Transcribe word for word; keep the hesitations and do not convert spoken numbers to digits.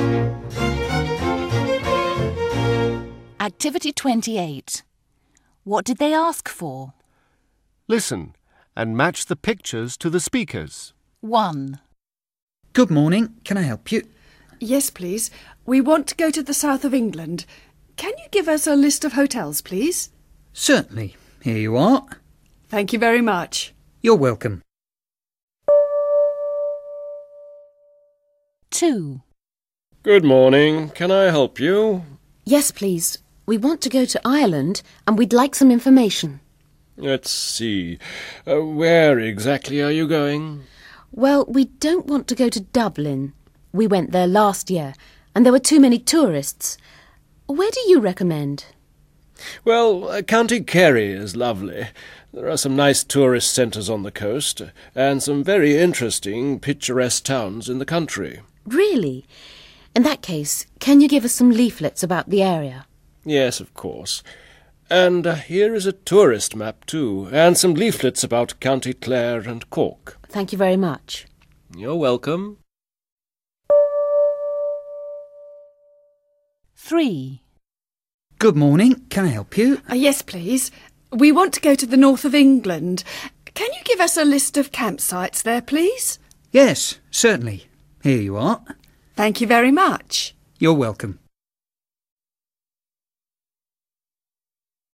Activity twenty-eight. What did they ask for? Listen and match the pictures to the speakers. one. Good morning. Can I help you? Yes, please. We want to go to the south of England. Can you give us a list of hotels, please? Certainly. Here you are. Thank you very much. You're welcome. two. Good morning. Can I help you? Yes, please. We want to go to Ireland and we'd like some information. Let's see. Uh, where exactly are you going? Well, we don't want to go to Dublin. We went there last year and there were too many tourists. Where do you recommend? Well, uh, County Kerry is lovely. There are some nice tourist centres on the coast and some very interesting, picturesque towns in the country. Really? In that case, can you give us some leaflets about the area? Yes, of course. And uh, here is a tourist map too, and some leaflets about County Clare and Cork. Thank you very much. You're welcome. three. Good morning. Can I help you? Uh, yes, please. We want to go to the north of England. Can you give us a list of campsites there, please? Yes, certainly. Here you are. Thank you very much. You're welcome.